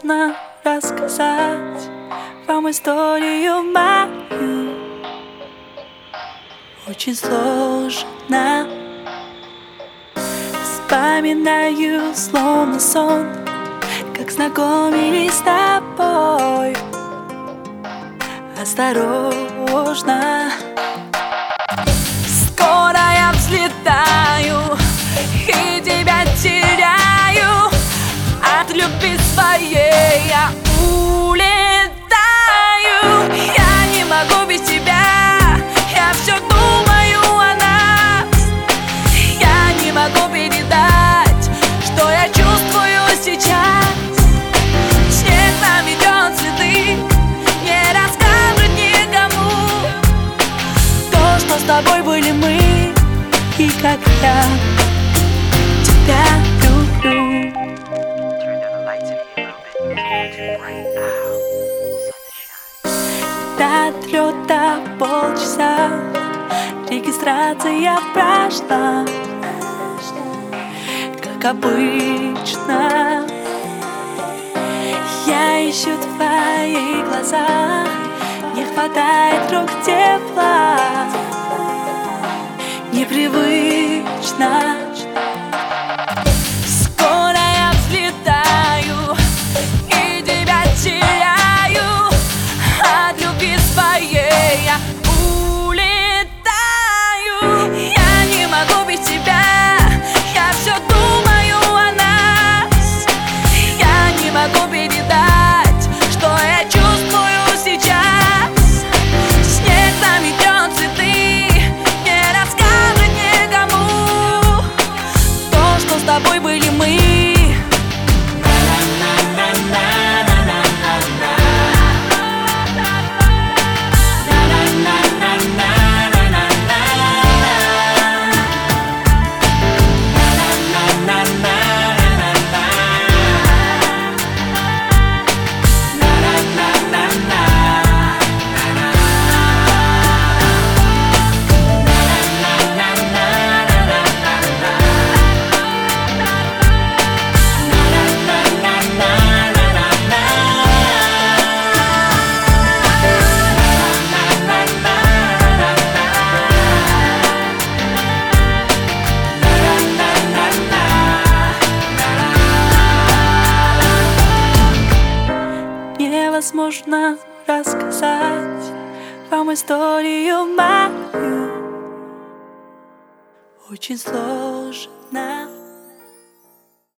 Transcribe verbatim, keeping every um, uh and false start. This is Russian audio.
невозможно рассказать вам историю мою. Очень сложно. Вспоминаю словно сон, как знакомились с тобой. Осторожно. Скоро я взлетаю и тебя теряю. От любви своей я улетаю. Я не могу без тебя. Я все думаю о нас. Я не могу передать, что я чувствую сейчас. Снег наметет цветы, не расскажет никому то, что с тобой были мы, и как я тебя люблю. До отлета полчаса, регистрация прошла, как обычно. Я ищу твои глаза, не хватает рук тепла, непривычно. Скоро я взлетаю и тебя теряю. От любви своей я улетаю. Я не могу без тебя. Я все думаю о нас. Я не могу передать, что я чувствую сейчас. Снег наметет цветы, не расскажет никому то, что с тобой были мы. Невозможно рассказать вам историю мою. Очень сложно.